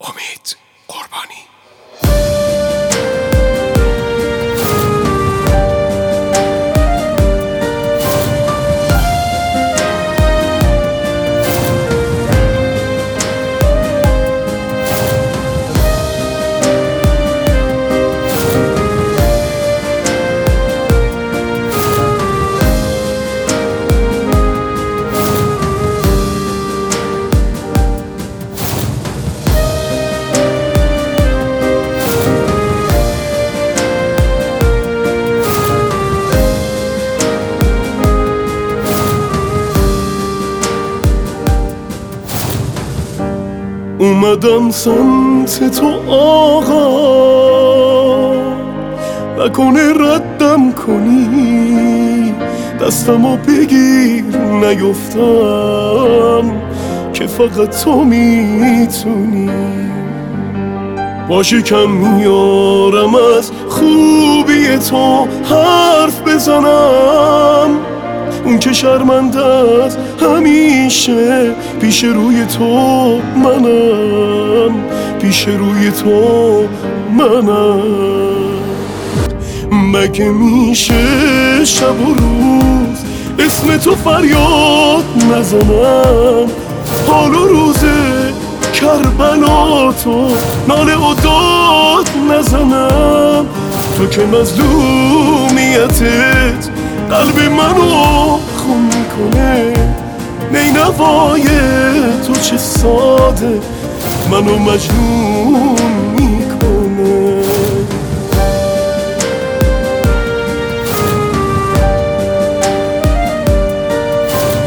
امید قربانی. اومدم سمت تو آقا، نکنه ردم کنی، دستمو بگیر نیفتم که فقط تو میتونی. باشی کم میارم از خوبی تو حرف بزنم، اون که شرمنده است همیشه پیش روی تو منم، پیش روی تو منم. مگه میشه شب و روز اسم تو فریاد نزنم، حال و روز کربلا تو ناله و داد نزنم. تو که مظلومیتت قلب منو خون میکنه، نینوای تو چه ساده منو مجنون